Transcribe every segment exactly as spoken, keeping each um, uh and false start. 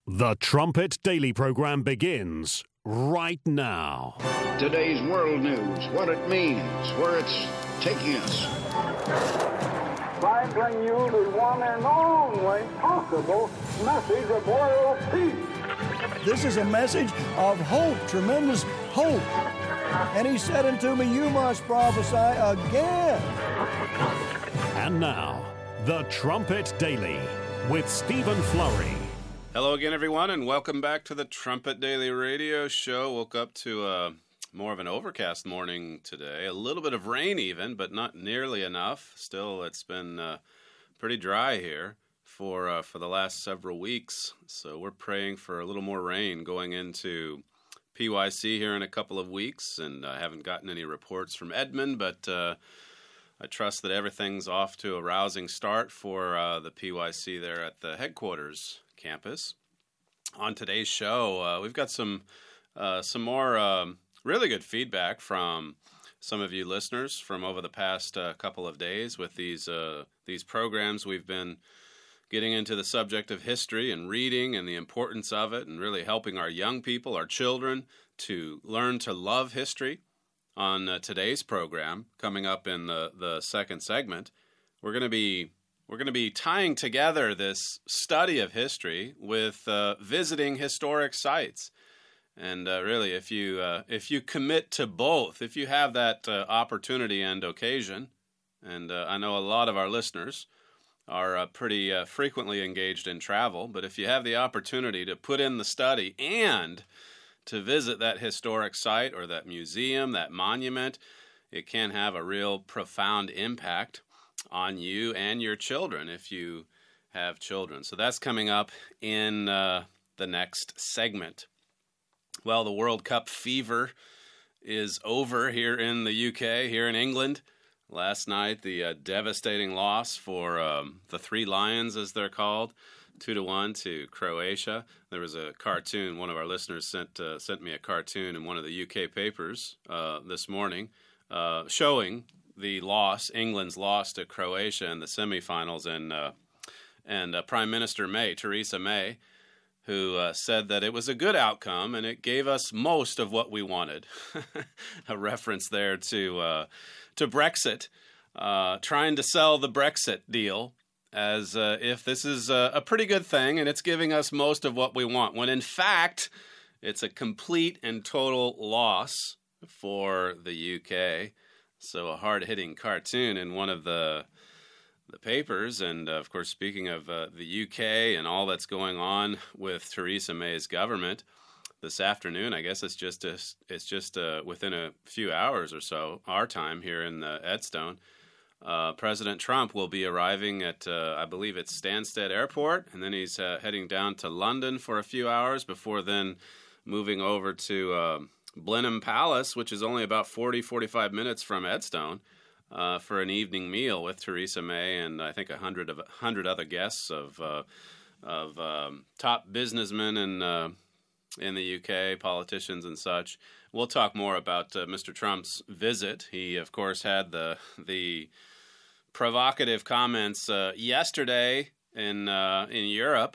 The Trumpet Daily program begins right now. Today's world news, what it means, where it's taking us. I bring you the one and only possible message of world peace. This is a message of hope, tremendous hope. And he said unto me, you must prophesy again. And now, The Trumpet Daily with Stephen Flurry. Hello again, everyone, and welcome back to the Trumpet Daily Radio Show. Woke up to uh, more of an overcast morning today. A little bit of rain even, but not nearly enough. Still, it's been uh, pretty dry here for uh, for the last several weeks. So we're praying for a little more rain going into P Y C here in a couple of weeks. And I haven't gotten any reports from Edmond, but uh, I trust that everything's off to a rousing start for uh, the P Y C there at the headquarters campus. On today's show, uh, we've got some uh, some more um, really good feedback from some of you listeners from over the past uh, couple of days with these uh, these programs. We've been getting into the subject of history and reading and the importance of it, and really helping our young people, our children, to learn to love history. On uh, today's program, coming up in the, the second segment, we're going to be We're going to be tying together this study of history with uh, visiting historic sites. And uh, really, if you uh, if you commit to both, if you have that uh, opportunity and occasion, and uh, I know a lot of our listeners are uh, pretty uh, frequently engaged in travel, but if you have the opportunity to put in the study and to visit that historic site or that museum, that monument, it can have a real profound impact on you and your children if you have children. So that's coming up in uh, the next segment. Well, the World Cup fever is over here in the U K, here in England. Last night, the uh, devastating loss for um, the Three Lions, as they're called, two to one to Croatia. There was a cartoon. One of our listeners sent uh, sent me a cartoon in one of the U K papers uh, this morning uh, showing the loss, England's loss to Croatia in the semifinals, and uh, and uh, Prime Minister May, Theresa May, who uh, said that it was a good outcome and it gave us most of what we wanted. A reference there to uh, to Brexit, uh, trying to sell the Brexit deal as uh, if this is a, a pretty good thing and it's giving us most of what we want, when in fact it's a complete and total loss for the U K. So a hard-hitting cartoon in one of the the papers. And, uh, of course, speaking of uh, the U K and all that's going on with Theresa May's government, this afternoon, I guess it's just a, it's just uh, within a few hours or so, our time here in uh, Edstone, uh, President Trump will be arriving at, uh, I believe it's Stansted Airport, and then he's uh, heading down to London for a few hours before then moving over to Uh, Blenheim Palace, which is only about forty, forty-five minutes from Edstone, uh, for an evening meal with Theresa May and I think a hundred of hundred other guests of uh, of um, top businessmen in uh, in the U K, politicians and such. We'll talk more about uh, Mister Trump's visit. He, of course, had the the provocative comments uh, yesterday in uh, in Europe,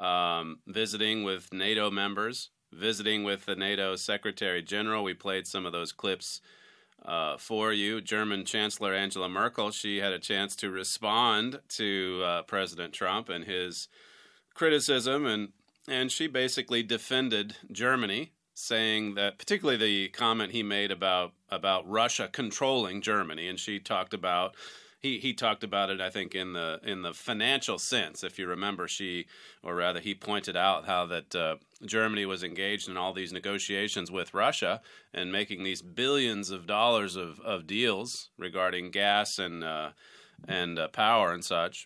um, visiting with NATO members. Visiting with the NATO Secretary General. We played some of those clips uh, for you. German Chancellor Angela Merkel, she had a chance to respond to uh, President Trump and his criticism, and, and she basically defended Germany, saying that, particularly the comment he made about, about Russia controlling Germany, and she talked about He he talked about it, I think, in the in the financial sense. If you remember, she, or rather, he pointed out how that uh, Germany was engaged in all these negotiations with Russia and making these billions of dollars of, of deals regarding gas and uh, and uh, power and such.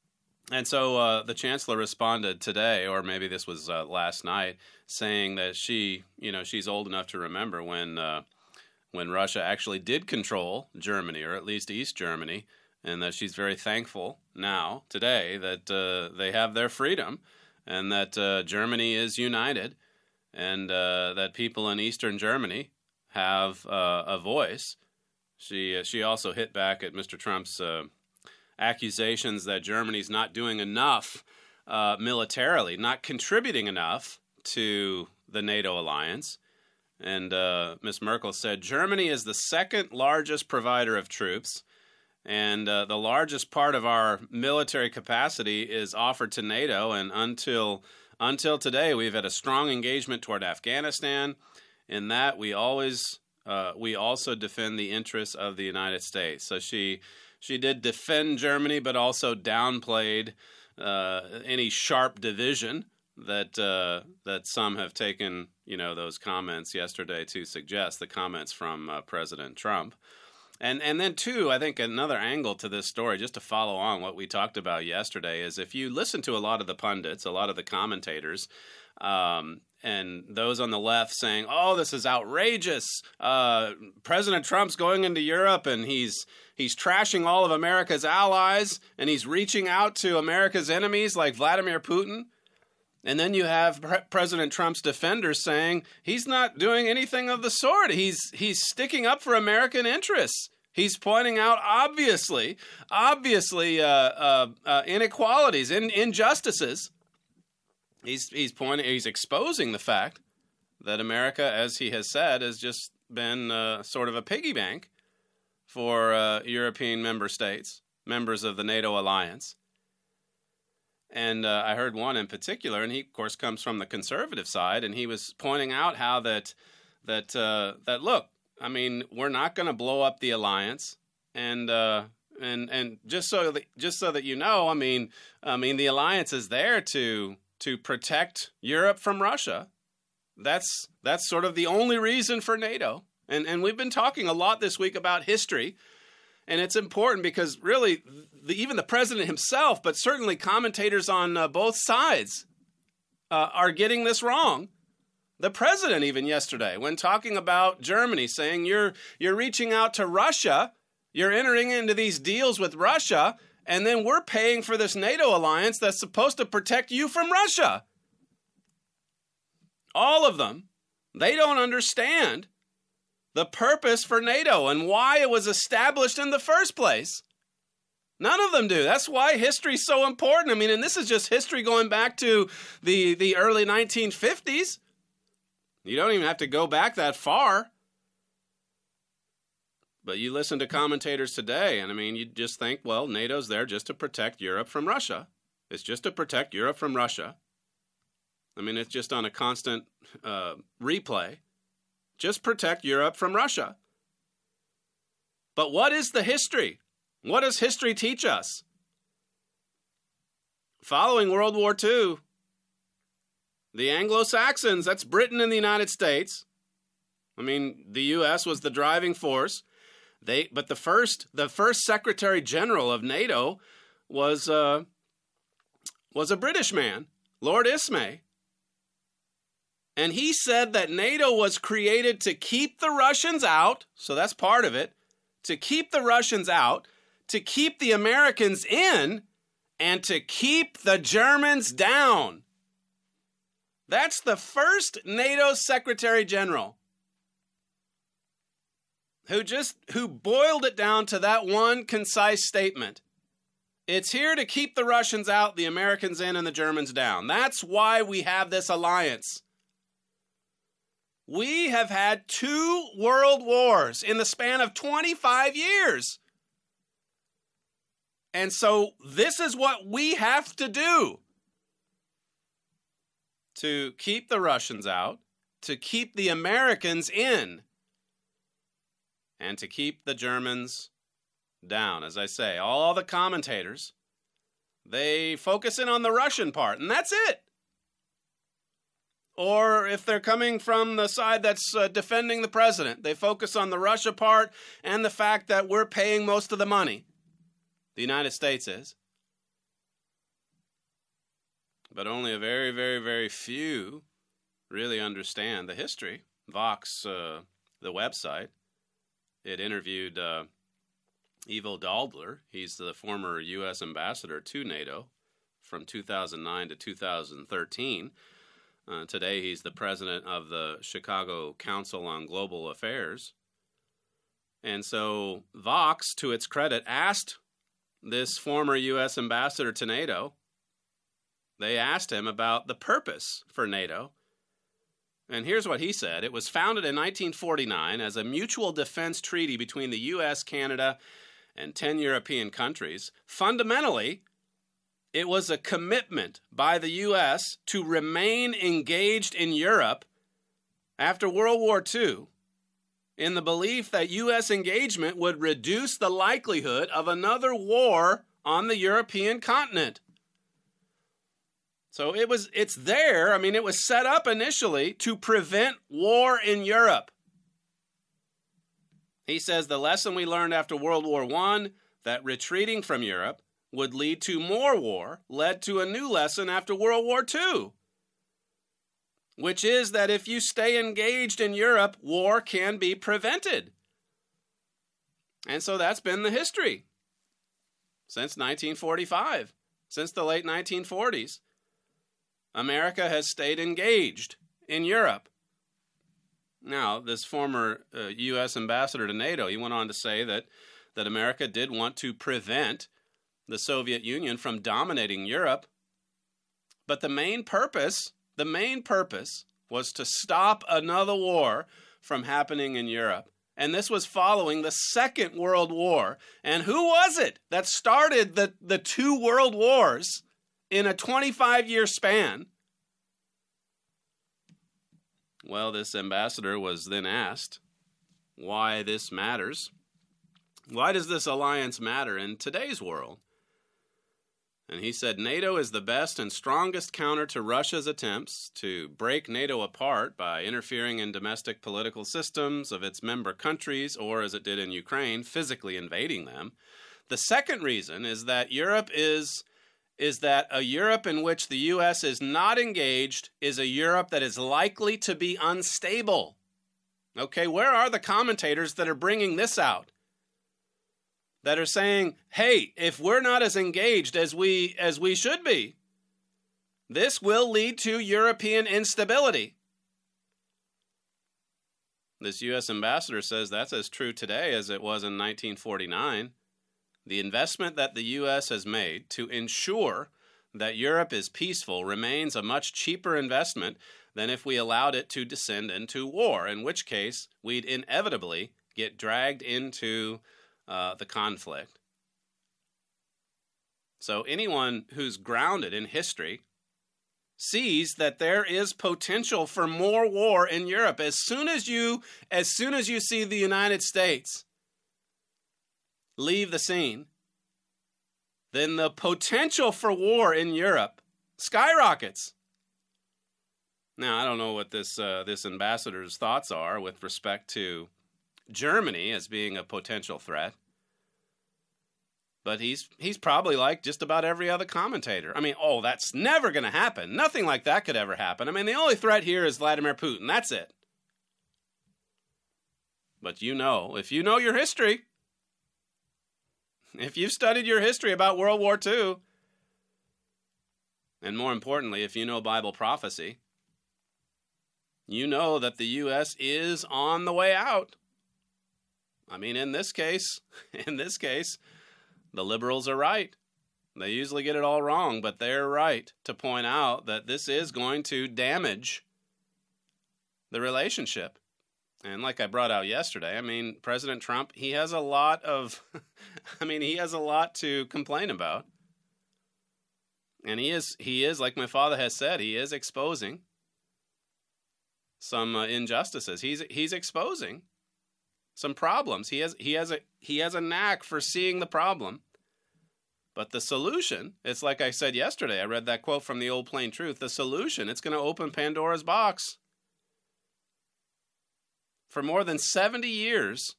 And so uh, the chancellor responded today, or maybe this was uh, last night, saying that she, you know, she's old enough to remember when uh, when Russia actually did control Germany, or at least East Germany, and that she's very thankful now, today, that uh, they have their freedom, and that uh, Germany is united, and uh, that people in Eastern Germany have uh, a voice. She uh, she also hit back at Mister Trump's uh, accusations that Germany's not doing enough uh, militarily, not contributing enough to the NATO alliance. And uh, Miz Merkel said, Germany is the second largest provider of troops, and uh, the largest part of our military capacity is offered to NATO. And until until today, we've had a strong engagement toward Afghanistan. In that, we always uh, we also defend the interests of the United States. So she she did defend Germany, but also downplayed uh, any sharp division that uh, that some have taken, you know, those comments yesterday to suggest, the comments from uh, President Trump. And and then, too, I think another angle to this story, just to follow on what we talked about yesterday, is if you listen to a lot of the pundits, a lot of the commentators, um, and those on the left saying, oh, this is outrageous, uh, President Trump's going into Europe and he's he's trashing all of America's allies and he's reaching out to America's enemies like Vladimir Putin. And then you have Pre- President Trump's defenders saying he's not doing anything of the sort. He's he's sticking up for American interests. He's pointing out obviously, obviously uh, uh, uh, inequalities, in, injustices. He's he's pointing, he's exposing the fact that America, as he has said, has just been uh, sort of a piggy bank for uh, European member states, members of the NATO alliance. And uh, I heard one in particular, and he, of course, comes from the conservative side, and he was pointing out how that that uh, that look, I mean, we're not going to blow up the alliance, and uh, and and just so that, just so that you know, I mean, I mean, the alliance is there to to protect Europe from Russia. That's that's sort of the only reason for NATO, and and we've been talking a lot this week about history. And it's important because really, the, even the president himself, but certainly commentators on uh, both sides uh, are getting this wrong. The president even yesterday, when talking about Germany, saying you're you're reaching out to Russia, you're entering into these deals with Russia, and then we're paying for this NATO alliance that's supposed to protect you from Russia. All of them, they don't understand the purpose for NATO and why it was established in the first place. None of them do. That's why history is so important. I mean, and this is just history going back to the, the early nineteen fifties. You don't even have to go back that far. But you listen to commentators today, and I mean, you just think, well, NATO's there just to protect Europe from Russia. It's just to protect Europe from Russia. I mean, it's just on a constant uh, replay. Just protect Europe from Russia. But what is the history? What does history teach us? Following World War Two, the Anglo-Saxons, that's Britain and the United States. I mean, the U S was the driving force. They, but the first, the first Secretary General of NATO was uh, was a British man, Lord Ismay. And he said that NATO was created to keep the Russians out, so that's part of it, to keep the Russians out, to keep the Americans in, and to keep the Germans down. That's the first NATO Secretary General who just, who boiled it down to that one concise statement. It's here to keep the Russians out, the Americans in, and the Germans down. That's why we have this alliance. We have had two world wars in the span of twenty-five years. And so this is what we have to do to keep the Russians out, to keep the Americans in, and to keep the Germans down. As I say, all the commentators, they focus in on the Russian part, and that's it. Or if they're coming from the side that's uh, defending the president, they focus on the Russia part and the fact that we're paying most of the money. The United States is. But only a very, very, very few really understand the history. Vox, uh, the website, it interviewed uh, Ivo Daldler. He's the former U S ambassador to NATO from two thousand nine to two thousand thirteen. Uh, today, he's the president of the Chicago Council on Global Affairs. And so Vox, to its credit, asked this former U S ambassador to NATO, They asked him about the purpose for NATO. And here's what he said. It was founded in nineteen forty-nine as a mutual defense treaty between the U S, Canada, and ten European countries. Fundamentally, it was a commitment by the U S to remain engaged in Europe after World War Two in the belief that U S engagement would reduce the likelihood of another war on the European continent. So it was, it's there. I mean, it was set up initially to prevent war in Europe. He says the lesson we learned after World War One, that retreating from Europe would lead to more war, led to a new lesson after World War Two, which is that if you stay engaged in Europe, war can be prevented. And so that's been the history since nineteen forty-five, since the late nineteen forties. America has stayed engaged in Europe. Now, this former uh, U S ambassador to NATO, he went on to say that, that America did want to prevent the Soviet Union from dominating Europe. But the main purpose, the main purpose was to stop another war from happening in Europe. And this was following the Second World War. And who was it that started the, the two world wars in a twenty-five year span? Well, this ambassador was then asked why this matters. Why does this alliance matter in today's world? And he said, NATO is the best and strongest counter to Russia's attempts to break NATO apart by interfering in domestic political systems of its member countries, or as it did in Ukraine, physically invading them. The second reason is that Europe is is that a Europe in which the U S is not engaged is a Europe that is likely to be unstable. Okay, where are the commentators that are bringing this out? That are saying, hey, if we're not as engaged as we as we should be, this will lead to European instability. This U S ambassador says that's as true today as it was in nineteen forty-nine. The investment that the U S has made to ensure that Europe is peaceful remains a much cheaper investment than if we allowed it to descend into war, in which case we'd inevitably get dragged into uh, the conflict. So anyone who's grounded in history sees that there is potential for more war in Europe. As soon as you, as soon as you see the United States leave the scene, then the potential for war in Europe skyrockets. Now, I don't know what this uh, this ambassador's thoughts are with respect to Germany as being a potential threat, but he's he's probably like just about every other commentator. I mean, oh, that's never going to happen. Nothing like that could ever happen. I mean, the only threat here is Vladimir Putin. That's it. But you know, if you know your history, if you've studied your history about World War Two, and more importantly, if you know Bible prophecy, you know that the U S is on the way out. I mean, in this case, in this case, the liberals are right. They usually get it all wrong, but they're right to point out that this is going to damage the relationship. And like I brought out yesterday, I mean, President Trump, he has a lot of, I mean, he has a lot to complain about. And he is, he is, like my father has said, he is exposing some uh, injustices. He's he's exposing some problems. He has he has a he has a knack for seeing the problem. But the solution, it's like I said yesterday, I read that quote from the Old Plain Truth, the solution, it's going to open Pandora's box. For more than seventy years,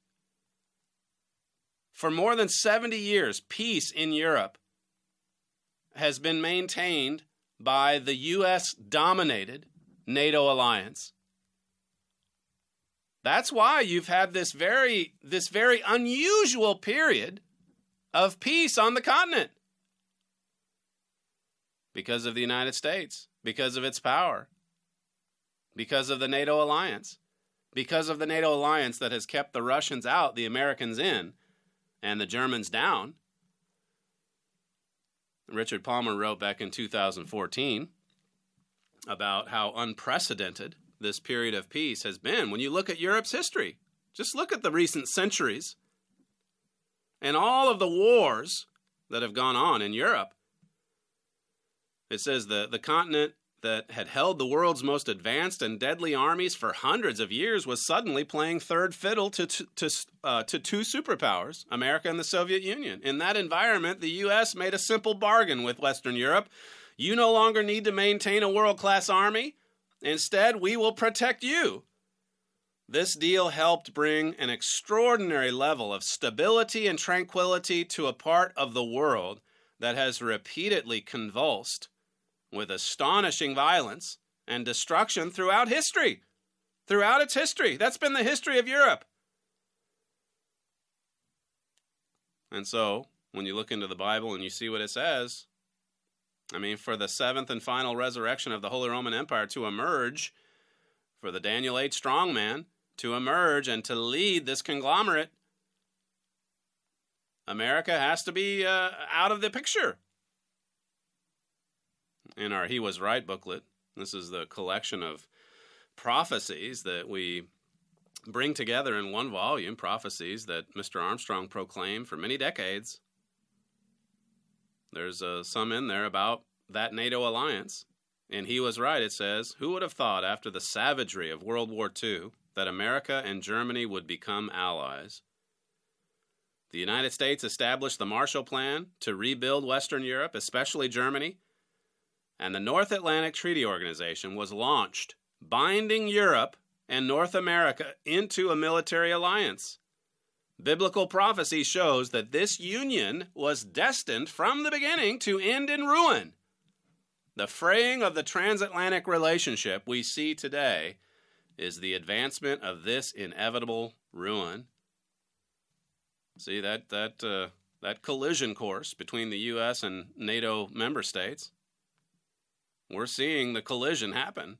for more than seventy years, peace in Europe has been maintained by the U S-dominated NATO alliance. That's why you've had this very, this very unusual period of peace on the continent. Because of the United States, because of its power, because of the NATO alliance, because of the NATO alliance that has kept the Russians out, the Americans in, and the Germans down. Richard Palmer wrote back in two thousand fourteen about how unprecedented this period of peace has been. When you look at Europe's history, just look at the recent centuries and all of the wars that have gone on in Europe. It says the, the continent that had held the world's most advanced and deadly armies for hundreds of years was suddenly playing third fiddle to, to, to, uh, to two superpowers, America and the Soviet Union. In that environment, the U S made a simple bargain with Western Europe. You no longer need to maintain a world-class army. Instead, we will protect you. This deal helped bring an extraordinary level of stability and tranquility to a part of the world that has repeatedly convulsed with astonishing violence and destruction throughout history. Throughout its history. That's been the history of Europe. And so, when you look into the Bible and you see what it says, I mean, for the seventh and final resurrection of the Holy Roman Empire to emerge, for the Daniel H. Strongman to emerge and to lead this conglomerate, America has to be uh, out of the picture. In our He Was Right booklet, this is the collection of prophecies that we bring together in one volume, prophecies that Mister Armstrong proclaimed for many decades. There's uh, some in there about that NATO alliance. And He Was Right, it says, who would have thought after the savagery of World War Two that America and Germany would become allies? The United States established the Marshall Plan to rebuild Western Europe, especially Germany, and the North Atlantic Treaty Organization was launched, binding Europe and North America into a military alliance. Biblical prophecy shows that this union was destined from the beginning to end in ruin. The fraying of the transatlantic relationship we see today is the advancement of this inevitable ruin. See, that that uh, that collision course between the U S and NATO member states, we're seeing the collision happen.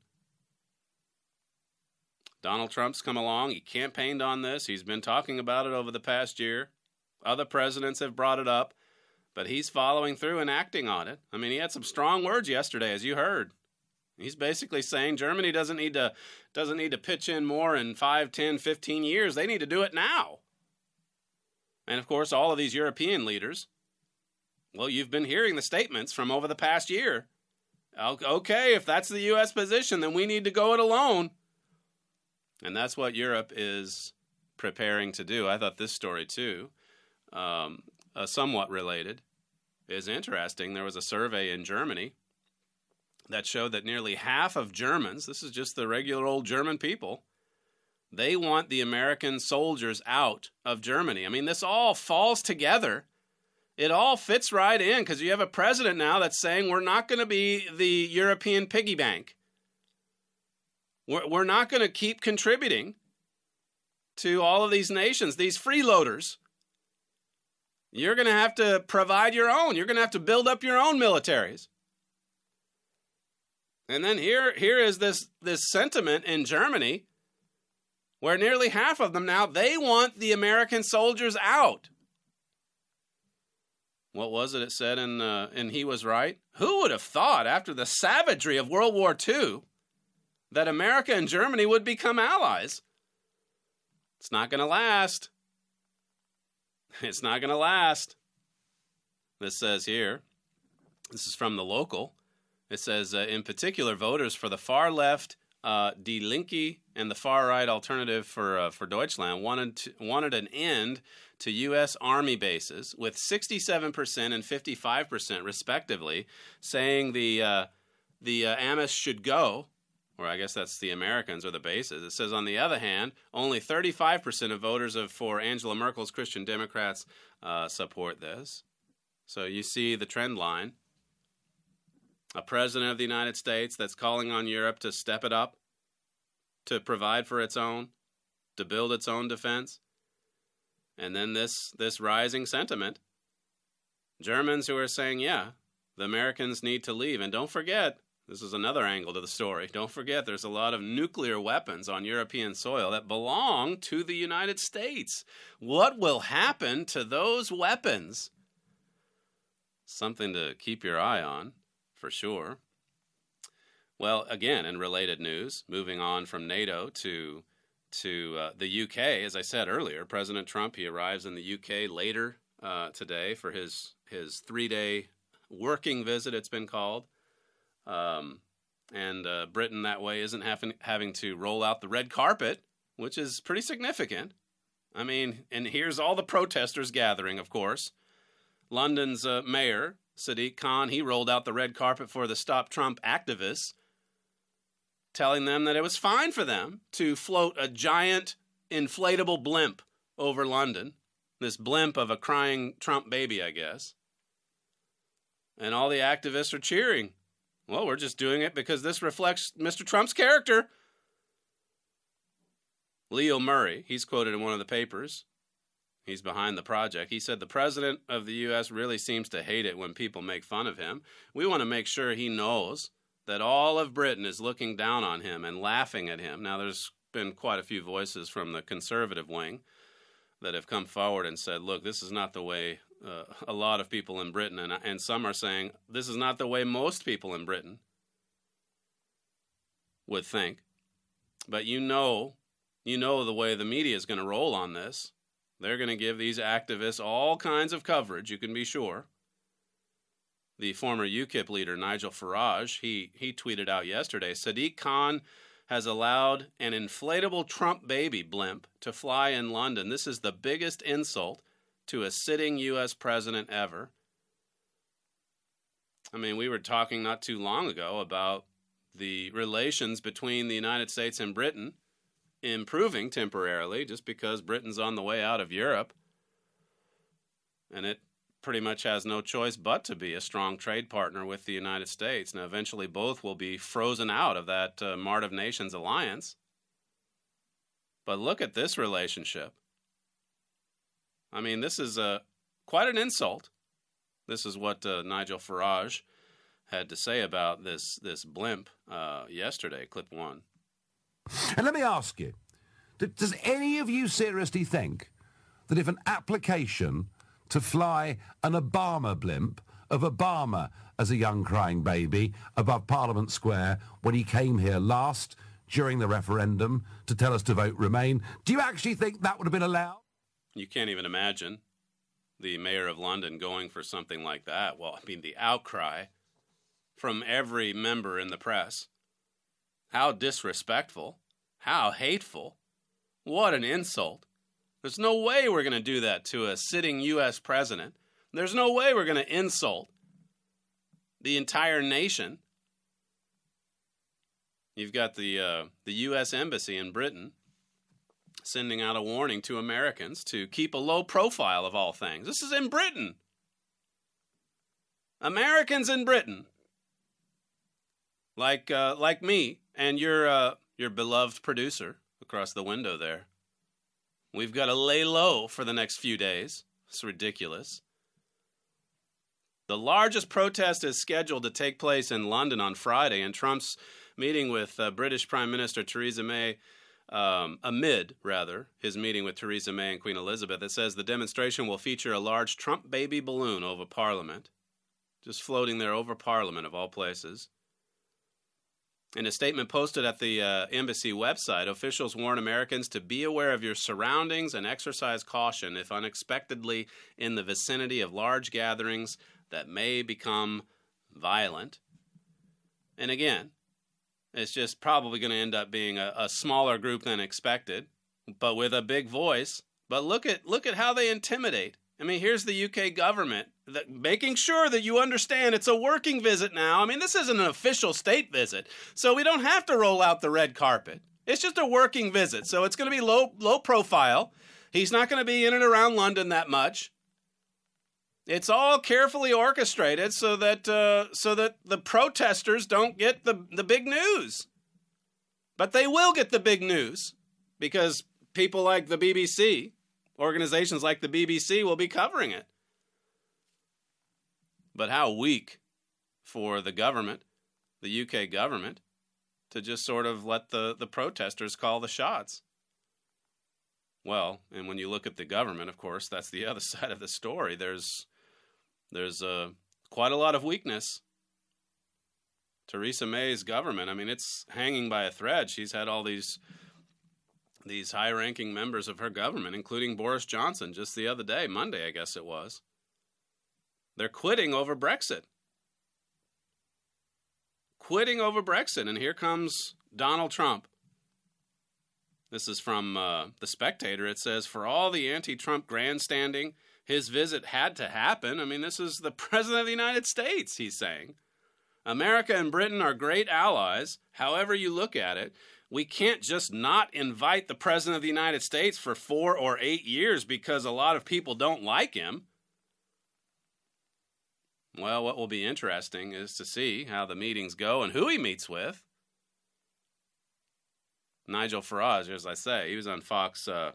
Donald Trump's come along. He campaigned on this. He's been talking about it over the past year. Other presidents have brought it up, but he's following through and acting on it. I mean, he had some strong words yesterday, as you heard. He's basically saying Germany doesn't need to doesn't need to pitch in more in five, ten, fifteen years. They need to do it now. And, of course, all of these European leaders, well, you've been hearing the statements from over the past year. Okay, if that's the U S position, then we need to go it alone. And that's what Europe is preparing to do. I thought this story, too, um, uh, somewhat related, is interesting. There was a survey in Germany that showed that nearly half of Germans, this is just the regular old German people, they want the American soldiers out of Germany. I mean, this all falls together. It all fits right in because you have a president now that's saying we're not going to be the European piggy bank. We're, we're not going to keep contributing to all of these nations, these freeloaders. You're going to have to provide your own. You're going to have to build up your own militaries. And then here, here is this, this sentiment in Germany where nearly half of them now, they want the American soldiers out. What was it it said in, uh, in He Was Right? Who would have thought after the savagery of World War Two that America and Germany would become allies? It's not going to last. It's not going to last. This says here, this is from the local. It says, uh, in particular, voters for the far left, uh, Die Linke, and the far right alternative for uh, for Deutschland wanted to, wanted an end to U S Army bases, with sixty-seven percent and fifty-five percent respectively saying the uh, the uh, A M I S should go, or I guess that's the Americans or the bases. It says, on the other hand, only thirty-five percent of voters of for Angela Merkel's Christian Democrats uh, support this. So you see the trend line. A president of the United States that's calling on Europe to step it up, to provide for its own, to build its own defense. And then this this rising sentiment. Germans who are saying, yeah, the Americans need to leave. And don't forget, this is another angle to the story. Don't forget there's a lot of nuclear weapons on European soil that belong to the United States. What will happen to those weapons? something to keep your eye on, for sure. Well, again, in related news, moving on from NATO to to uh, the U K, as I said earlier, President Trump, he arrives in the U K later uh, today for his, his three-day working visit, it's been called. Um, and uh, Britain, that way, isn't having, having to roll out the red carpet, which is pretty significant. I mean, and here's all the protesters gathering, of course. London's uh, mayor, Sadiq Khan, he rolled out the red carpet for the Stop Trump activists, telling them that it was fine for them to float a giant inflatable blimp over London, this blimp of a crying Trump baby, I guess. And all the activists are cheering. Well, we're just doing it because this reflects Mister Trump's character. Leo Murray, he's quoted in one of the papers. He's behind the project. He said, the president of the U S really seems to hate it when people make fun of him. We want to make sure he knows that all of Britain is looking down on him and laughing at him. Now, there's been quite a few voices from the conservative wing that have come forward and said, look, this is not the way uh, a lot of people in Britain, and, and some are saying this is not the way most people in Britain would think. But you know, you know the way the media is going to roll on this. They're going to give these activists all kinds of coverage, you can be sure. The former UKIP leader, Nigel Farage, he, he tweeted out yesterday, Sadiq Khan has allowed an inflatable Trump baby blimp to fly in London. This is the biggest insult to a sitting U S president ever. I mean, we were talking not too long ago about the relations between the United States and Britain improving temporarily just because Britain's on the way out of Europe. And it pretty much has no choice but to be a strong trade partner with the United States. Now, eventually both will be frozen out of that uh, Mart of Nations alliance. But look at this relationship. I mean, this is uh, quite an insult. This is what uh, Nigel Farage had to say about this, this blimp uh, yesterday, clip one. And let me ask you, does any of you seriously think that if an application to fly an Obama blimp of Obama as a young crying baby above Parliament Square when he came here last during the referendum to tell us to vote Remain, do you actually think that would have been allowed? You can't even imagine the mayor of London going for something like that. Well, I mean, the outcry from every member in the press. How disrespectful. How hateful. What an insult. There's no way we're going to do that to a sitting U S president. There's no way we're going to insult the entire nation. You've got the uh, the U S Embassy in Britain sending out a warning to Americans to keep a low profile of all things. This is in Britain. Americans in Britain, like uh, like me and your uh, your beloved producer across the window there. We've got to lay low for the next few days. It's ridiculous. The largest protest is scheduled to take place in London on Friday, and Trump's meeting with uh, British Prime Minister Theresa May, um, amid, rather, his meeting with Theresa May and Queen Elizabeth, it says the demonstration will feature a large Trump baby balloon over Parliament, just floating there over Parliament, of all places. In a statement posted at the uh, embassy website, officials warn Americans to be aware of your surroundings and exercise caution if unexpectedly in the vicinity of large gatherings that may become violent. And again, it's just probably going to end up being a, a smaller group than expected, but with a big voice. But look at look at how they intimidate. I mean, here's the U K government that, making sure that you understand it's a working visit now. I mean, this isn't an official state visit, so we don't have to roll out the red carpet. It's just a working visit, so it's going to be low low profile. He's not going to be in and around London that much. It's all carefully orchestrated so that uh, so that the protesters don't get the, the big news. But they will get the big news because people like the B B C, organizations like the B B C will be covering it. But how weak for the government, the U K government, to just sort of let the, the protesters call the shots. Well, and when you look at the government, of course, that's the other side of the story. There's there's uh, quite a lot of weakness. Theresa May's government, I mean, it's hanging by a thread. She's had all these these high-ranking members of her government, including Boris Johnson, just the other day, Monday, I guess it was. They're quitting over Brexit. Quitting over Brexit, and here comes Donald Trump. This is from uh, The Spectator. It says, for all the anti-Trump grandstanding, his visit had to happen. I mean, this is the President of the United States, he's saying. America and Britain are great allies, however you look at it. We can't just not invite the President of the United States for four or eight years because a lot of people don't like him. Well, what will be interesting is to see how the meetings go and who he meets with. Nigel Farage, as I say, he was on Fox, uh,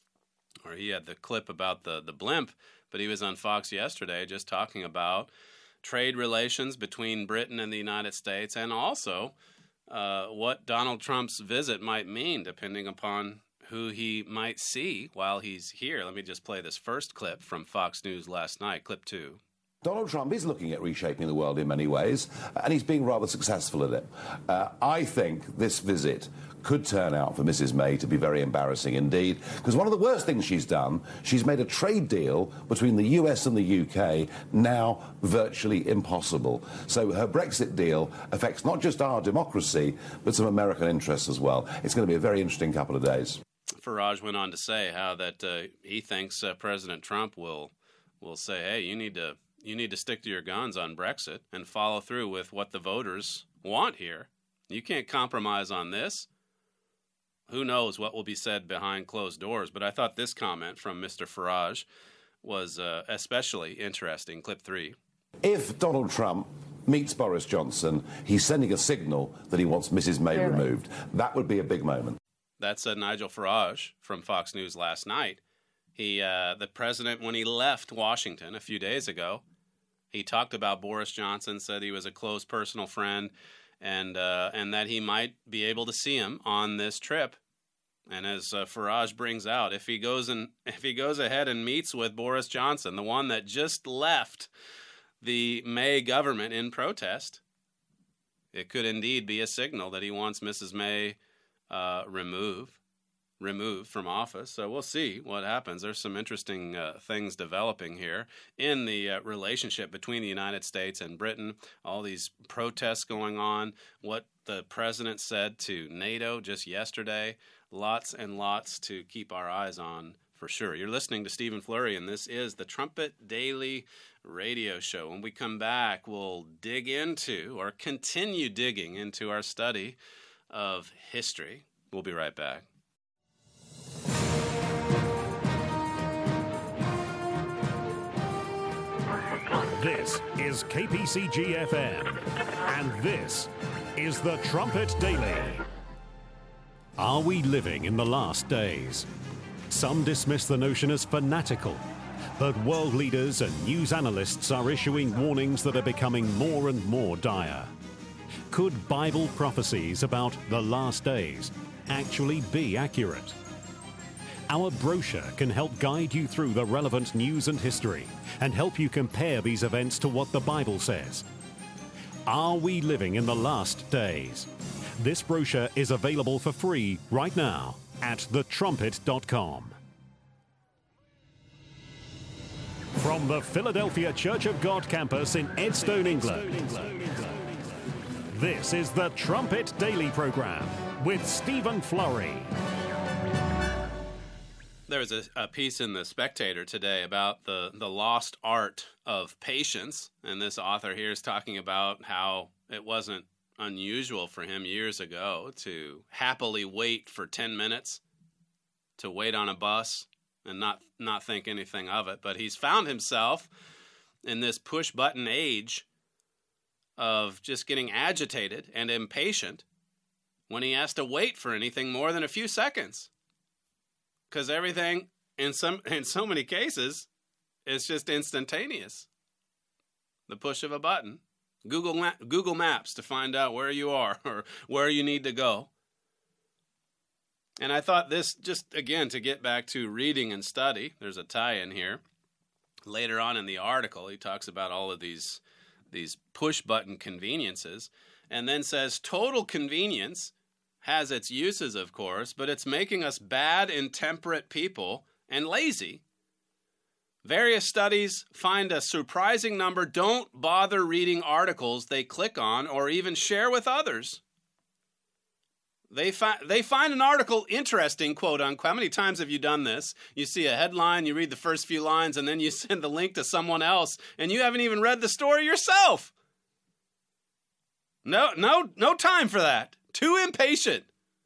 or he had the clip about the, the blimp, but he was on Fox yesterday just talking about trade relations between Britain and the United States, and also uh, what Donald Trump's visit might mean, depending upon who he might see while he's here. Let me just play this first clip from Fox News last night, clip two. Donald Trump is looking at reshaping the world in many ways, and he's being rather successful at it. Uh, I think this visit could turn out for Missus May to be very embarrassing indeed, because one of the worst things she's done, she's made a trade deal between the U S and the U K now virtually impossible. So her Brexit deal affects not just our democracy, but some American interests as well. It's going to be a very interesting couple of days. Farage went on to say how that uh, he thinks uh, President Trump will will say, hey, you need to you need to stick to your guns on Brexit and follow through with what the voters want here. You can't compromise on this. Who knows what will be said behind closed doors, but I thought this comment from Mister Farage was uh, especially interesting. Clip three. If Donald Trump meets Boris Johnson, he's sending a signal that he wants Missus May really? removed. That would be a big moment. That said Nigel Farage from Fox News last night. He, uh, the president, when he left Washington a few days ago, he talked about Boris Johnson, said he was a close personal friend, and uh, and that he might be able to see him on this trip. And as uh, Farage brings out, if he goes and if he goes ahead and meets with Boris Johnson, the one that just left the May government in protest, it could indeed be a signal that he wants Missus May uh, removed. removed from office. So we'll see what happens. There's some interesting uh, things developing here in the uh, relationship between the United States and Britain, all these protests going on, what the president said to NATO just yesterday, lots and lots to keep our eyes on for sure. You're listening to Stephen Flurry, and this is the Trumpet Daily Radio Show. When we come back, we'll dig into or continue digging into our study of history. We'll be right back. This is K P C G F M, and this is the Trumpet Daily. Are we living in the last days? Some dismiss the notion as fanatical, but world leaders and news analysts are issuing warnings that are becoming more and more dire. Could Bible prophecies about the last days actually be accurate? Our brochure can help guide you through the relevant news and history and help you compare these events to what the Bible says. Are we living in the last days? This brochure is available for free right now at the trumpet dot com. From the Philadelphia Church of God campus in Edstone, England, this is the Trumpet Daily Program with Stephen Flurry. There was a, a piece in The Spectator today about the, the lost art of patience, and this author here is talking about how it wasn't unusual for him years ago to happily wait for ten minutes, to wait on a bus and not, not think anything of it. But he's found himself in this push-button age of just getting agitated and impatient when he has to wait for anything more than a few seconds. Because everything, in some in so many cases, is just instantaneous. The push of a button. Google Ma- Google Maps to find out where you are or where you need to go. And I thought this, just again, to get back to reading and study, there's a tie-in here. Later on in the article, he talks about all of these these push-button conveniences, and then says total convenience has its uses, of course, but it's making us bad, intemperate people and lazy. Various studies find a surprising number don't bother reading articles they click on or even share with others. They, fi- they find an article interesting, quote unquote. How many times have you done this? You see a headline, you read the first few lines, and then you send the link to someone else, and you haven't even read the story yourself. No, no, no time for that. Too impatient.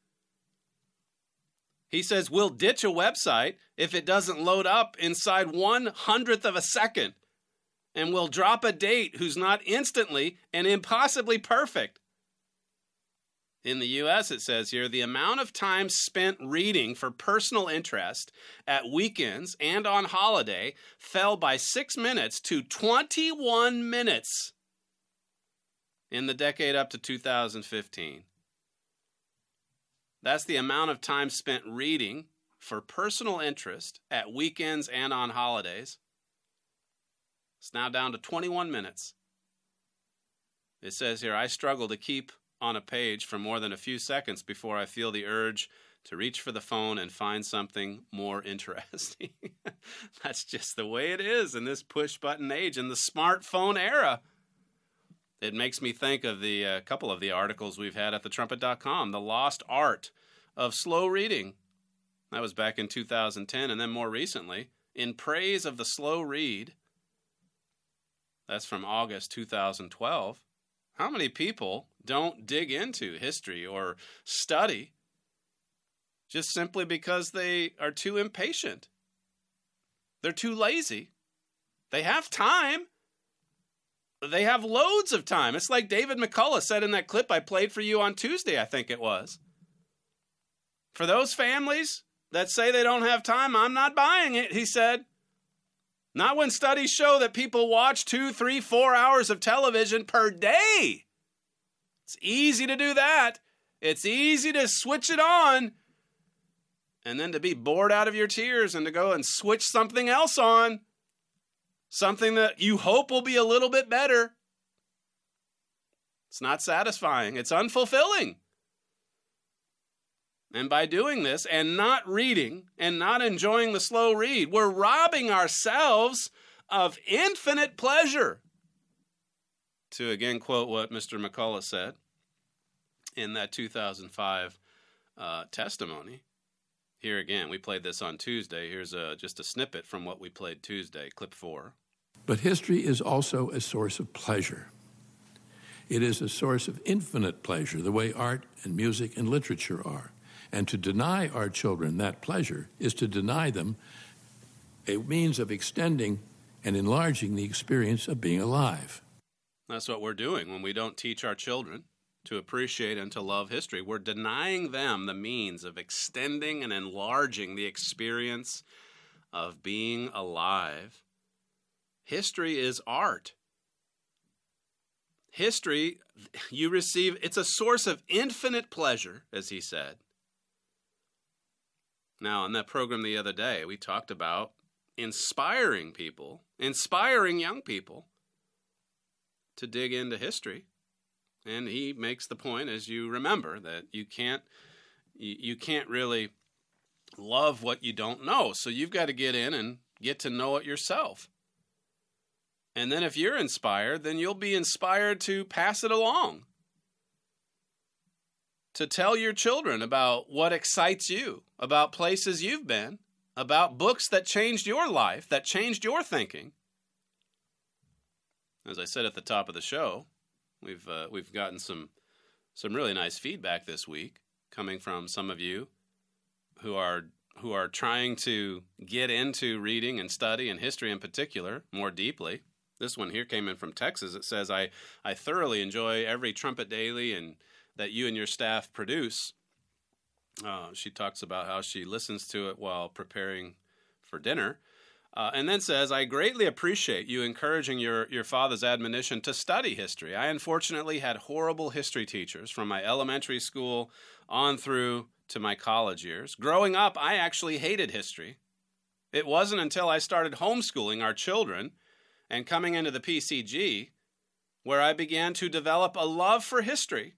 He says, we'll ditch a website if it doesn't load up inside one hundredth of a second. And we'll drop a date who's not instantly and impossibly perfect. In the U S, it says here, the amount of time spent reading for personal interest at weekends and on holiday fell by six minutes to twenty-one minutes in the decade up to two thousand fifteen. That's the amount of time spent reading for personal interest at weekends and on holidays. It's now down to twenty-one minutes. It says here, I struggle to keep on a page for more than a few seconds before I feel the urge to reach for the phone and find something more interesting. That's just the way it is in this push-button age, in the smartphone era. It makes me think of the uh, couple of the articles we've had at the trumpet dot com, The Lost Art of Slow Reading. That was back in two thousand ten, and then more recently, In Praise of the Slow Read. That's from August two thousand twelve. How many people don't dig into history or study just simply because they are too impatient? They're too lazy. They have time. They have loads of time. It's like David McCullough said in that clip I played for you on Tuesday, I think it was. For those families that say they don't have time, I'm not buying it, he said. Not when studies show that people watch two, three, four hours of television per day. It's easy to do that. It's easy to switch it on and then to be bored out of your tears and to go and switch something else on. Something that you hope will be a little bit better. It's not satisfying. It's unfulfilling. And by doing this and not reading and not enjoying the slow read, we're robbing ourselves of infinite pleasure. To again quote what Mister McCullough said in that two thousand five uh, testimony. Here again, we played this on Tuesday. Here's a, just a snippet from what we played Tuesday, clip four. But history is also a source of pleasure. It is a source of infinite pleasure, the way art and music and literature are. And to deny our children that pleasure is to deny them a means of extending and enlarging the experience of being alive. That's what we're doing when we don't teach our children to appreciate and to love history. We're denying them the means of extending and enlarging the experience of being alive. History is art. History, you receive, it's a source of infinite pleasure, as he said. Now, on that program the other day, we talked about inspiring people, inspiring young people to dig into history. And he makes the point, as you remember, that you can't you, you can't really love what you don't know. So you've got to get in and get to know it yourself. And then if you're inspired, then you'll be inspired to pass it along. To tell your children about what excites you, about places you've been, about books that changed your life, that changed your thinking. As I said at the top of the show, we've uh, we've gotten some some really nice feedback this week coming from some of you who are who are trying to get into reading and study and history in particular more deeply. This one here came in from Texas. It says, I, I thoroughly enjoy every Trumpet Daily and that you and your staff produce. Uh, she talks about how she listens to it while preparing for dinner. Uh, and then says, I greatly appreciate you encouraging your, your father's admonition to study history. I unfortunately had horrible history teachers from my elementary school on through to my college years. Growing up, I actually hated history. It wasn't until I started homeschooling our children and coming into the P C G where I began to develop a love for history.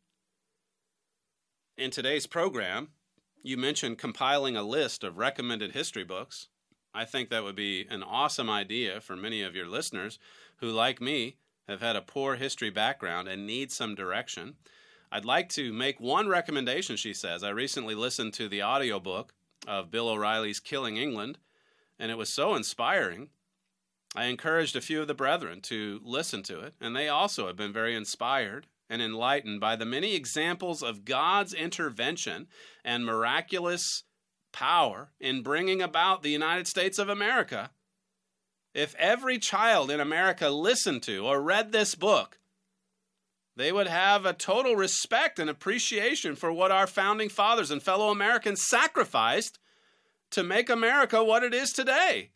In today's program, you mentioned compiling a list of recommended history books. I think that would be an awesome idea for many of your listeners who, like me, have had a poor history background and need some direction. I'd like to make one recommendation, she says. I recently listened to the audiobook of Bill O'Reilly's Killing England, and it was so inspiring. I encouraged a few of the brethren to listen to it, and they also have been very inspired and enlightened by the many examples of God's intervention and miraculous power in bringing about the United States of America. If every child in America listened to or read this book, they would have a total respect and appreciation for what our founding fathers and fellow Americans sacrificed to make America what it is today.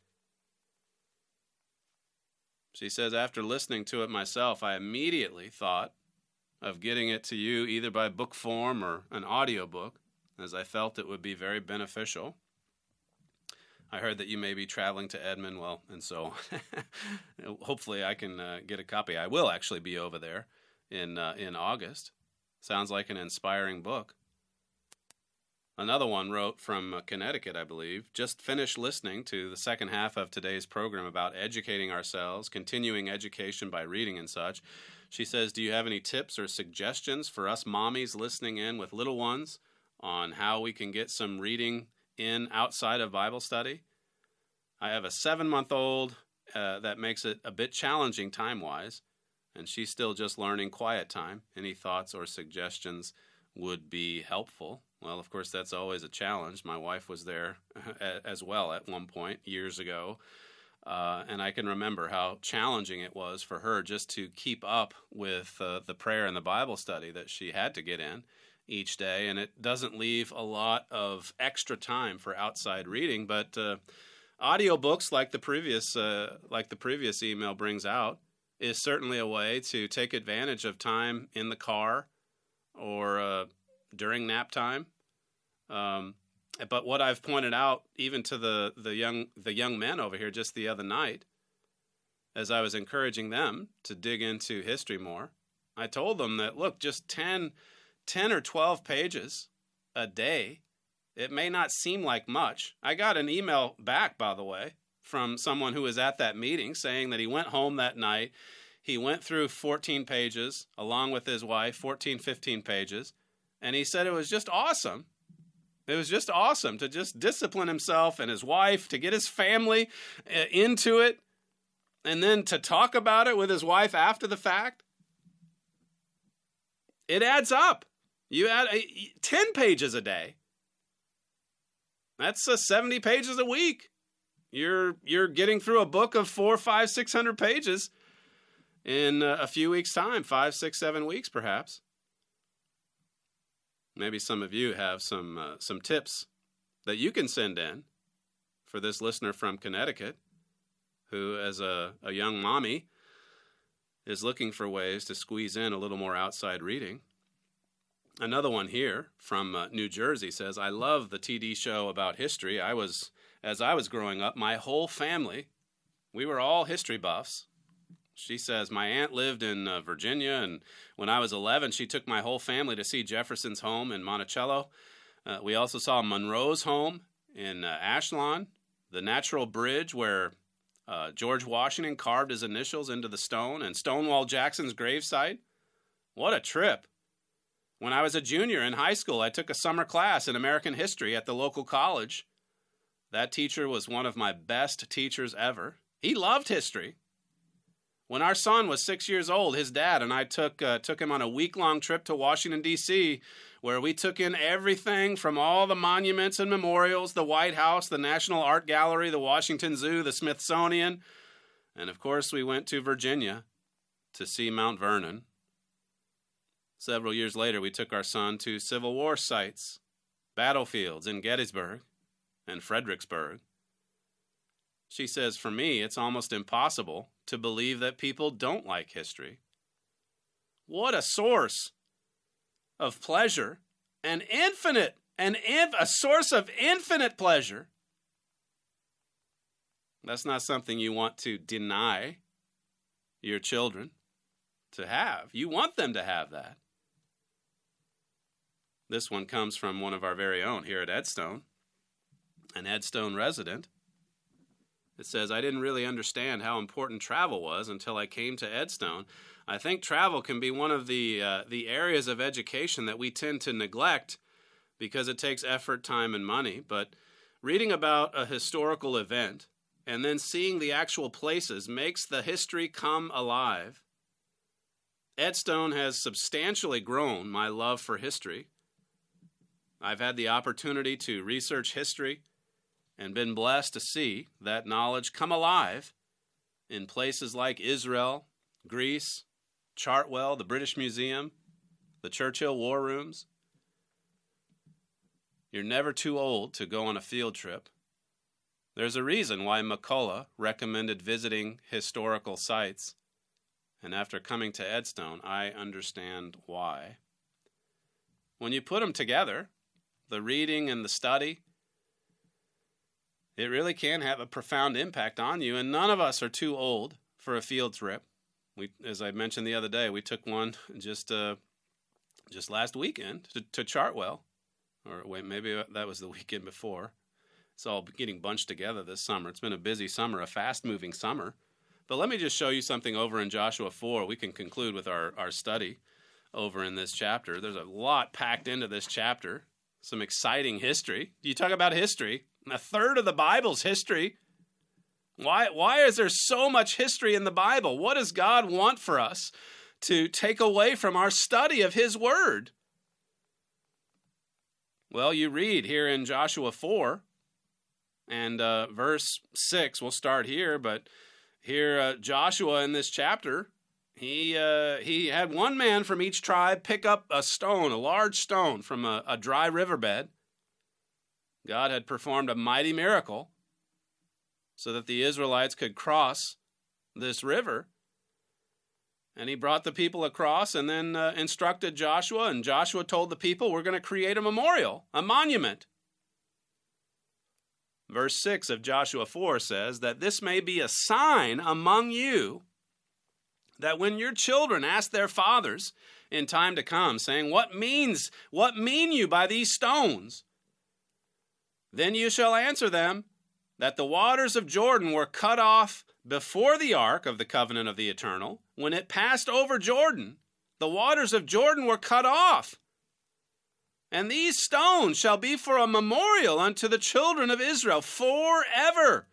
She says, after listening to it myself, I immediately thought of getting it to you either by book form or an audiobook, as I felt it would be very beneficial. I heard that you may be traveling to Edmond, well, and so hopefully I can uh, get a copy. I will actually be over there in uh, in August. Sounds like an inspiring book. Another one wrote from uh, Connecticut, I believe, just finished listening to the second half of today's program about educating ourselves, continuing education by reading and such. She says, do you have any tips or suggestions for us mommies listening in with little ones on how we can get some reading in outside of Bible study? I have a seven-month-old uh, that makes it a bit challenging time-wise, and she's still just learning quiet time. Any thoughts or suggestions would be helpful. Well, of course, that's always a challenge. My wife was there as well at one point years ago, uh, and I can remember how challenging it was for her just to keep up with uh, the prayer and the Bible study that she had to get in each day, and it doesn't leave a lot of extra time for outside reading. But uh, audiobooks, like the previous uh, like the previous email brings out, is certainly a way to take advantage of time in the car or uh, during nap time. Um, but what I've pointed out, even to the the young the young men over here, just the other night, as I was encouraging them to dig into history more, I told them that look, just ten. ten or twelve pages a day, it may not seem like much. I got an email back, by the way, from someone who was at that meeting saying that he went home that night, he went through fourteen pages, along with his wife, fourteen, fifteen pages, and he said it was just awesome. It was just awesome to just discipline himself and his wife, to get his family into it, and then to talk about it with his wife after the fact. It adds up. You add ten pages a day. That's uh, seventy pages a week. You're you're getting through a book of four, five, six hundred pages in uh, a few weeks' time, five, six, seven weeks, perhaps. Maybe some of you have some uh, some tips that you can send in for this listener from Connecticut, who, as a, a young mommy, is looking for ways to squeeze in a little more outside reading. Another one here from uh, New Jersey says, I love the T D show about history. I was, as I was growing up, my whole family, we were all history buffs. She says, my aunt lived in uh, Virginia, and when I was eleven, she took my whole family to see Jefferson's home in Monticello. Uh, we also saw Monroe's home in uh, Ashland, the Natural Bridge where uh, George Washington carved his initials into the stone, and Stonewall Jackson's gravesite. What a trip. When I was a junior in high school, I took a summer class in American history at the local college. That teacher was one of my best teachers ever. He loved history. When our son was six years old, his dad and I took uh, took him on a week-long trip to Washington, D C, where we took in everything from all the monuments and memorials, the White House, the National Art Gallery, the Washington Zoo, the Smithsonian, and of course we went to Virginia to see Mount Vernon. Several years later, we took our son to Civil War sites, battlefields in Gettysburg and Fredericksburg. She says, for me, it's almost impossible to believe that people don't like history. What a source of pleasure, an infinite, an inf- a source of infinite pleasure. That's not something you want to deny your children. to have. You want them to have that. This one comes from one of our very own here at Edstone, an Edstone resident. It says, I didn't really understand how important travel was until I came to Edstone. I think travel can be one of the uh, the areas of education that we tend to neglect because it takes effort, time, and money. But reading about a historical event and then seeing the actual places makes the history come alive. Edstone has substantially grown my love for history. I've had the opportunity to research history and been blessed to see that knowledge come alive in places like Israel, Greece, Chartwell, the British Museum, the Churchill War Rooms. You're never too old to go on a field trip. There's a reason why McCullough recommended visiting historical sites, and after coming to Edstone, I understand why. When you put them together, the reading and the study, it really can have a profound impact on you, and none of us are too old for a field trip. We, as I mentioned the other day, we took one just uh, just last weekend to, to Chartwell, or wait, maybe that was the weekend before. It's all getting bunched together this summer. It's been a busy summer, a fast-moving summer. But let me just show you something over in Joshua four. We can conclude with our, our study over in this chapter. There's a lot packed into this chapter. Some exciting history. You talk about history. A third of the Bible's history. Why, why is there so much history in the Bible? What does God want for us to take away from our study of His Word? Well, you read here in Joshua four, and uh, verse six, we'll start here, but here uh, Joshua in this chapter, He uh, he had one man from each tribe pick up a stone, a large stone from a, a dry riverbed. God had performed a mighty miracle so that the Israelites could cross this river. And he brought the people across and then uh, instructed Joshua, and Joshua told the people, we're going to create a memorial, a monument. Verse six of Joshua four says that this may be a sign among you, that when your children ask their fathers in time to come, saying, What means, what mean you by these stones? Then you shall answer them that the waters of Jordan were cut off before the ark of the covenant of the Eternal. When it passed over Jordan, the waters of Jordan were cut off. And these stones shall be for a memorial unto the children of Israel forever.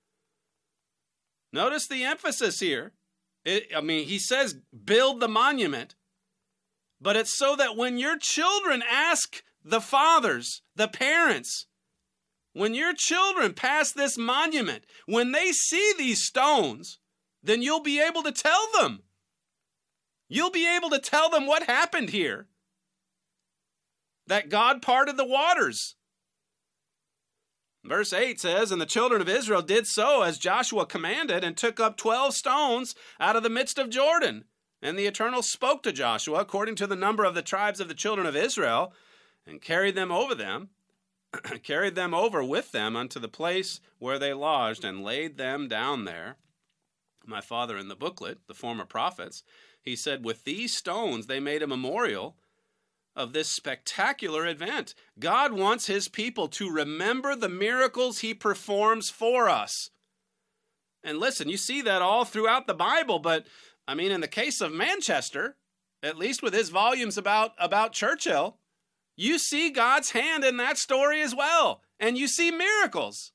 Notice the emphasis here. It, I mean, he says, build the monument, but it's so that when your children ask the fathers, the parents, when your children pass this monument, when they see these stones, then you'll be able to tell them. You'll be able to tell them what happened here. That God parted the waters. Verse eight says, And the children of Israel did so as Joshua commanded, and took up twelve stones out of the midst of Jordan. And the Eternal spoke to Joshua according to the number of the tribes of the children of Israel, and carried them over them, carried them over with them unto the place where they lodged, and laid them down there. My father in the booklet, The Former Prophets, he said, with these stones they made a memorial of this spectacular event. God wants His people to remember the miracles He performs for us. And listen, you see that all throughout the Bible, but I mean, in the case of Manchester, at least with his volumes about, about Churchill, you see God's hand in that story as well, and you see miracles.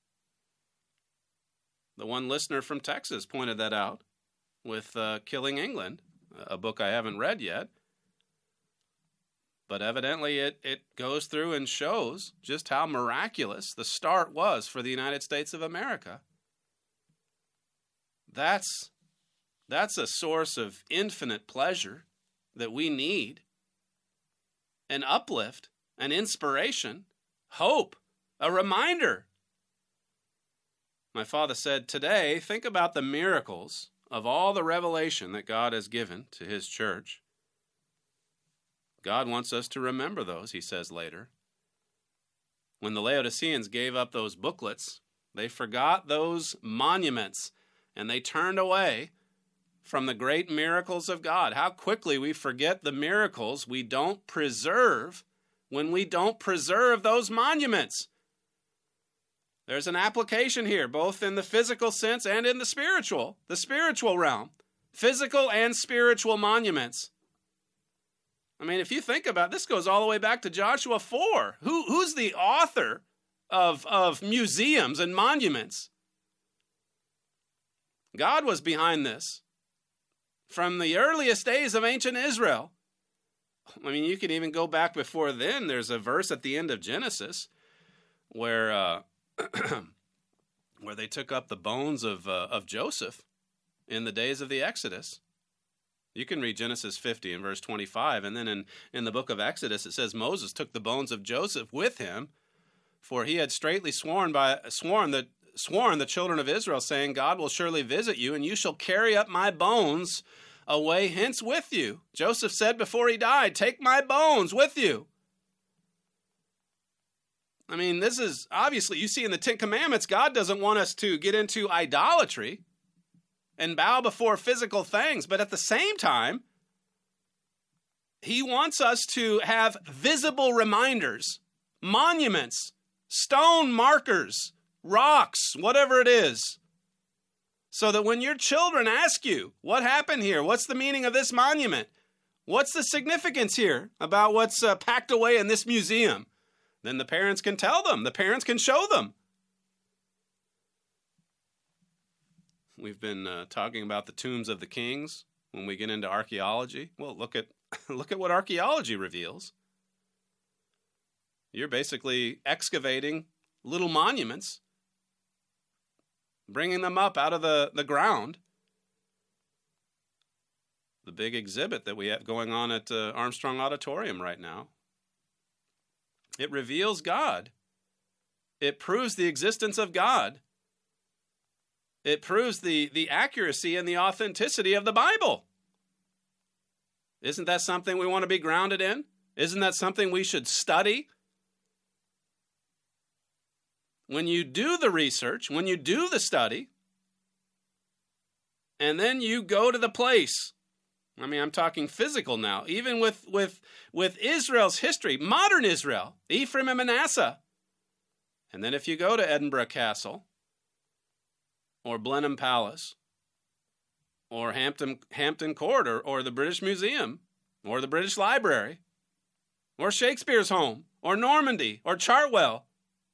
The one listener from Texas pointed that out with uh, Killing England, a book I haven't read yet. But evidently it, it goes through and shows just how miraculous the start was for the United States of America. That's, that's a source of infinite pleasure that we need. An uplift, an inspiration, hope, a reminder. My father said, today, think about the miracles of all the revelation that God has given to His church. God wants us to remember those, he says later. When the Laodiceans gave up those booklets, they forgot those monuments, and they turned away from the great miracles of God. How quickly we forget the miracles we don't preserve when we don't preserve those monuments. There's an application here, both in the physical sense and in the spiritual, the spiritual realm. Physical and spiritual monuments. I mean, if you think about it, this goes all the way back to Joshua four. Who, who's the author of, of museums and monuments? God was behind this. From the earliest days of ancient Israel. I mean, you can even go back before then. There's a verse at the end of Genesis where uh, where they took up the bones of uh, of Joseph in the days of the Exodus. You can read Genesis fifty and verse twenty-five, and then in, in the book of Exodus it says Moses took the bones of Joseph with him, for he had straitly sworn by sworn that sworn the children of Israel, saying, God will surely visit you, and you shall carry up my bones away hence with you. Joseph said before he died, take my bones with you. I mean, this is obviously, you see in the Ten Commandments, God doesn't want us to get into idolatry and bow before physical things, but at the same time, he wants us to have visible reminders, monuments, stone markers, rocks, whatever it is, so that when your children ask you, what happened here? What's the meaning of this monument? What's the significance here about what's uh, packed away in this museum? Then the parents can tell them. The parents can show them. We've been uh, talking about the tombs of the kings when we get into archaeology. Well, look at look at what archaeology reveals. You're basically excavating little monuments, bringing them up out of the, the ground. The big exhibit that we have going on at uh, Armstrong Auditorium right now. It reveals God. It proves the existence of God. It proves the, the accuracy and the authenticity of the Bible. Isn't that something we want to be grounded in? Isn't that something we should study? When you do the research, when you do the study, and then you go to the place, I mean, I'm talking physical now, even with, with, with Israel's history, modern Israel, Ephraim and Manasseh. And then if you go to Edinburgh Castle, or Blenheim Palace, or Hampton, Hampton Court, or, or the British Museum, or the British Library, or Shakespeare's home, or Normandy, or Chartwell,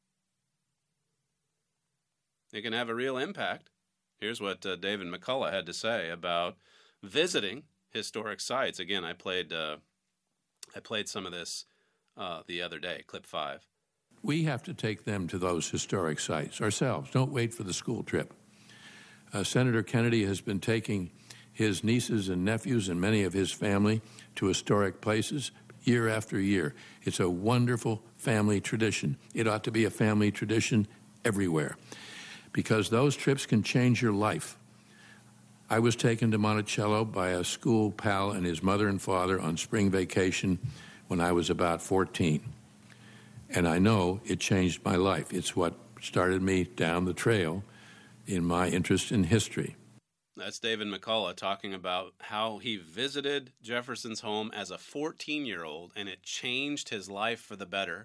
it can have a real impact. Here's what uh, David McCullough had to say about visiting historic sites. Again, I played uh, I played some of this uh, the other day, clip five. We have to take them to those historic sites ourselves. Don't wait for the school trip. Uh, Senator Kennedy has been taking his nieces and nephews and many of his family to historic places year after year. It's a wonderful family tradition. It ought to be a family tradition everywhere, because those trips can change your life. I was taken to Monticello by a school pal and his mother and father on spring vacation when I was about fourteen. And I know it changed my life. It's what started me down the trail in my interest in history. That's David McCullough talking about how he visited Jefferson's home as a fourteen-year-old, and it changed his life for the better.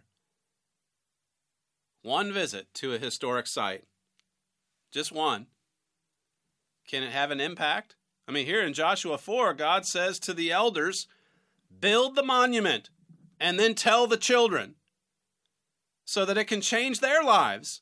One visit to a historic site. Just one. Can it have an impact? I mean, here in Joshua four, God says to the elders, build the monument and then tell the children so that it can change their lives.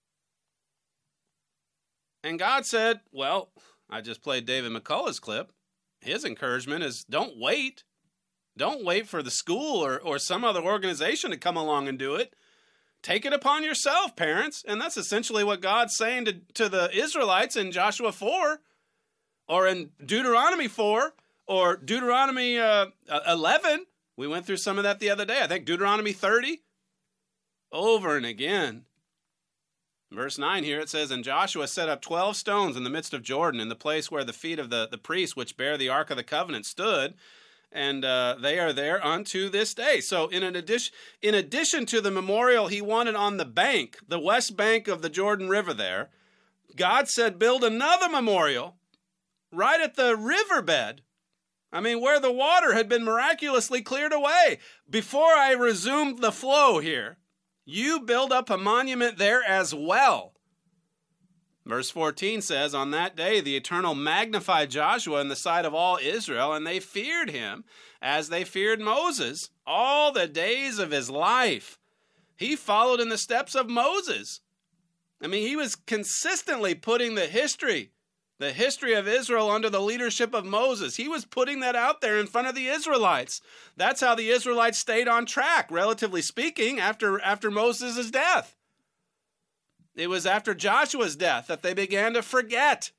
And God said, well, I just played David McCullough's clip. His encouragement is don't wait. Don't wait for the school or, or some other organization to come along and do it. Take it upon yourself, parents. And that's essentially what God's saying to, to the Israelites in Joshua four, or in Deuteronomy four, or Deuteronomy uh, eleven. We went through some of that the other day. I think Deuteronomy thirty. Over and again. Verse nine here, it says, and Joshua set up twelve stones in the midst of Jordan, in the place where the feet of the, the priests which bear the Ark of the Covenant stood, and uh, they are there unto this day. So in an addition, in addition to the memorial he wanted on the bank, the west bank of the Jordan River there, God said, build another memorial right at the riverbed. I mean, where the water had been miraculously cleared away. Before I resumed the flow here, you build up a monument there as well. Verse fourteen says, on that day the Eternal magnified Joshua in the sight of all Israel, and they feared him as they feared Moses all the days of his life. He followed in the steps of Moses. I mean, he was consistently putting the history, the history of Israel under the leadership of Moses. He was putting that out there in front of the Israelites. That's how the Israelites stayed on track, relatively speaking, after, after Moses' death. It was after Joshua's death that they began to forget.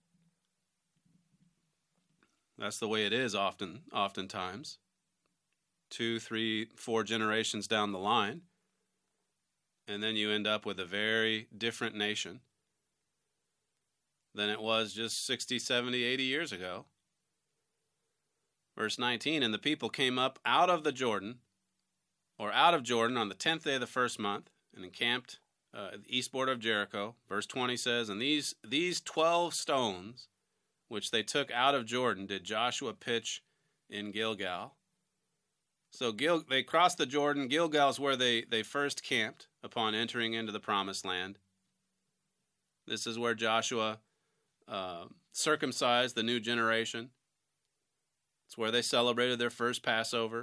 That's the way it is often, oftentimes. Two, three, four generations down the line. And then you end up with a very different nation than it was just sixty, seventy, eighty years ago. Verse nineteen, and the people came up out of the Jordan, or out of Jordan on the tenth day of the first month, and encamped uh, at the east border of Jericho. Verse twenty says, and these, these twelve stones, which they took out of Jordan, did Joshua pitch in Gilgal. So Gil, they crossed the Jordan. Gilgal is where they, they first camped upon entering into the promised land. This is where Joshua uh, circumcised the new generation. It's where they celebrated their first Passover.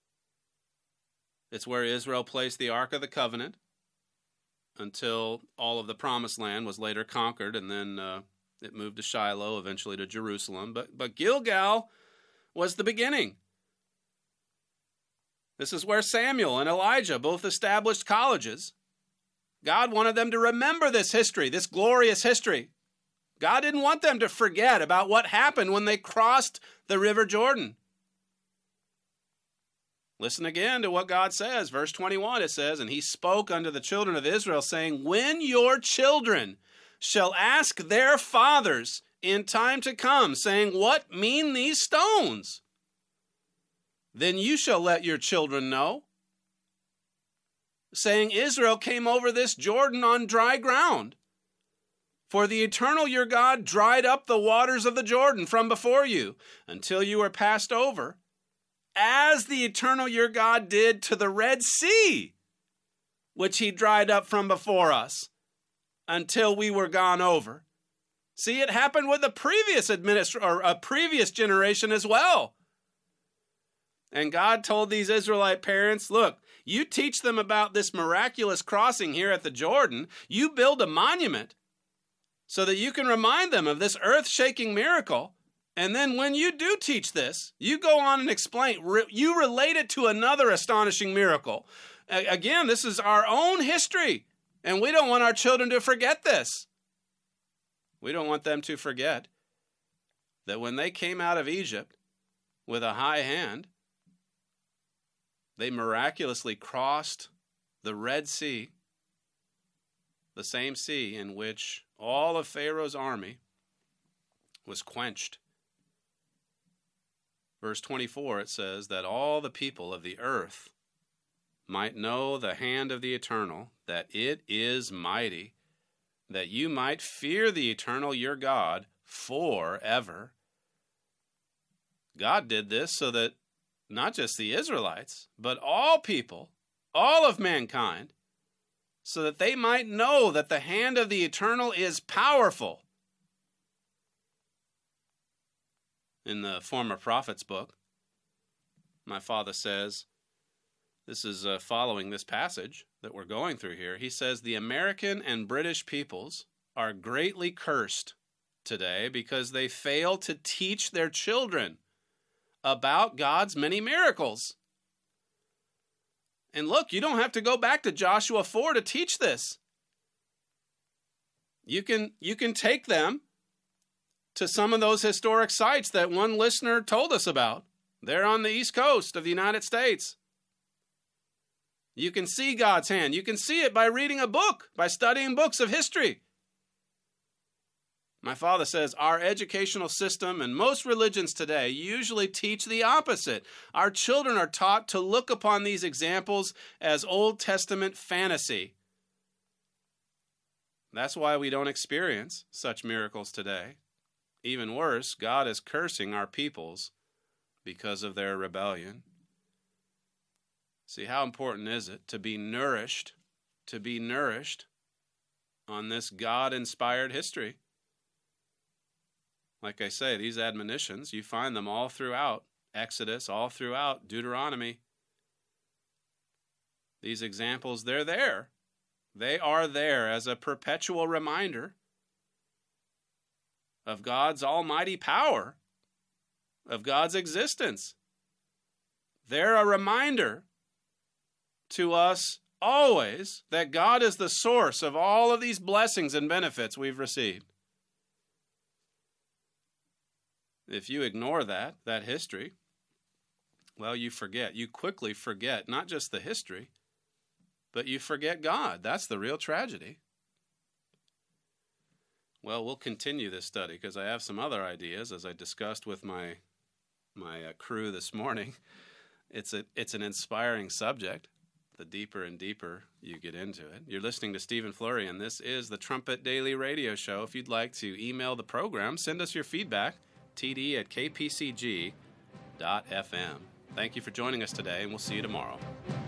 It's where Israel placed the Ark of the Covenant until all of the promised land was later conquered, and then uh, it moved to Shiloh, eventually to Jerusalem. But, but Gilgal was the beginning. This is where Samuel and Elijah both established colleges. God wanted them to remember this history, this glorious history. God didn't want them to forget about what happened when they crossed the River Jordan. Listen again to what God says. Verse twenty-one, it says, and he spoke unto the children of Israel, saying, when your children shall ask their fathers in time to come, saying, what mean these stones? Then you shall let your children know, saying, Israel came over this Jordan on dry ground. For the Eternal your God dried up the waters of the Jordan from before you, until you were passed over, as the Eternal your God did to the Red Sea, which he dried up from before us, until we were gone over. See, it happened with the previous administ- or a previous generation as well. And God told these Israelite parents, look, you teach them about this miraculous crossing here at the Jordan. You build a monument so that you can remind them of this earth-shaking miracle. And then when you do teach this, you go on and explain. You relate it to another astonishing miracle. Again, this is our own history, and we don't want our children to forget this. We don't want them to forget that when they came out of Egypt with a high hand, they miraculously crossed the Red Sea, the same sea in which all of Pharaoh's army was quenched. Verse twenty-four, it says that all the people of the earth might know the hand of the Eternal, that it is mighty, that you might fear the Eternal your God forever. God did this so that not just the Israelites, but all people, all of mankind, so that they might know that the hand of the Eternal is powerful. In the former prophet's book, my father says, this is uh, following this passage that we're going through here, he says, the American and British peoples are greatly cursed today because they fail to teach their children about God's many miracles. And look, you don't have to go back to Joshua four to teach this. You can, you can take them to some of those historic sites that one listener told us about. They're on the East Coast of the United States. You can see God's hand. You can see it by reading a book, by studying books of history. My father says our educational system and most religions today usually teach the opposite. Our children are taught to look upon these examples as Old Testament fantasy. That's why we don't experience such miracles today. Even worse, God is cursing our peoples because of their rebellion. See, how important is it to be nourished, to be nourished on this God-inspired history? Like I say, these admonitions, you find them all throughout Exodus, all throughout Deuteronomy. These examples, they're there. They are there as a perpetual reminder of God's almighty power, of God's existence. They're a reminder to us always that God is the source of all of these blessings and benefits we've received. If you ignore that, that history, well, you forget. You quickly forget not just the history, but you forget God. That's the real tragedy. Well, we'll continue this study because I have some other ideas, as I discussed with my my uh, crew this morning. It's a it's an inspiring subject. The deeper and deeper you get into it. You're listening to Stephen Flurry, and this is the Trumpet Daily Radio Show. If you'd like to email the program, send us your feedback, t d at k p c g dot f m. Thank you for joining us today, and we'll see you tomorrow.